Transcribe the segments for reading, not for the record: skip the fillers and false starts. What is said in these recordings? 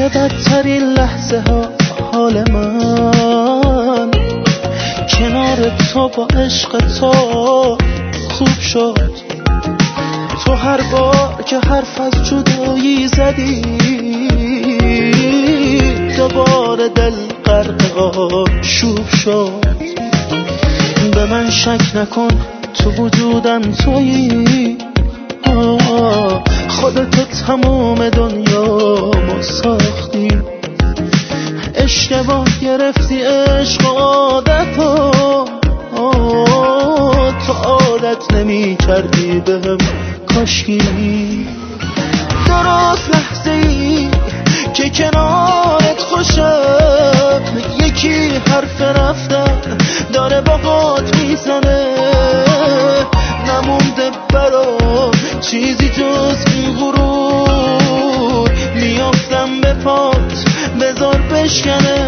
توی بدترین لحظه ها حال من کنار تو با عشق تو خوب شد. تو هر بار که حرف از جدایی زدی دوباره دل غرق آشوب شد. به من شک نکن تو وجودم تویی، خودتو تمام دنیامو ساختی. اشتباه گرفتی عشق و عادتو، تو عادت نمی کردی بهم کاشکی. درست لحظه ای که کنارت خوشم یکی حرف رفتن داره باهات میزنه. نمونده برام چیزی جز این غرور، میافتم به پات بذار بشکنه.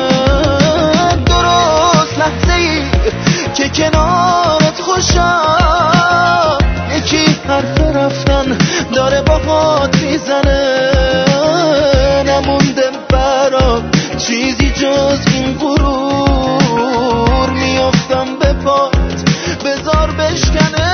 درست لحظه ای که کنارت خوشم یکی حرف رفتن داره باهات میزنه. نمونده برام چیزی جز این غرور، میافتم به پات بذار بشکنه.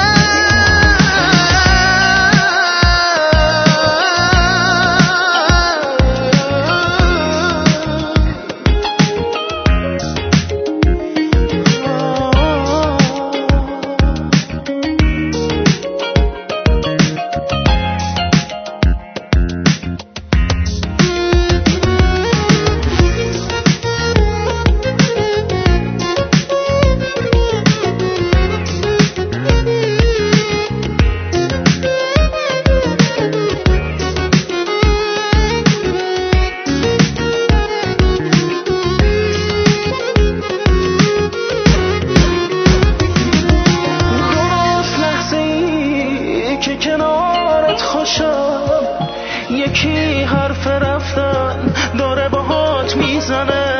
کنارت خوشم یکی حرف رفتن داره باهات میزنه.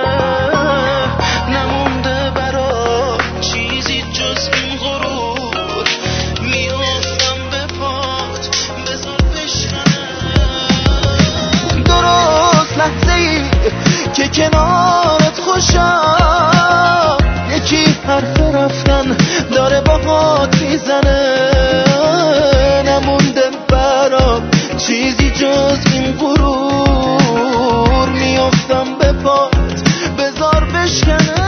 نمونده برا چیزی جز این غرور، میافتم به پات بذار بشکنه. درست لحظه ای که کنارت خوشم یکی حرف رفتن داره باهات میزنه. نمونده برام چیزی جز این غرور، میافتم به پات بذار بشکنه.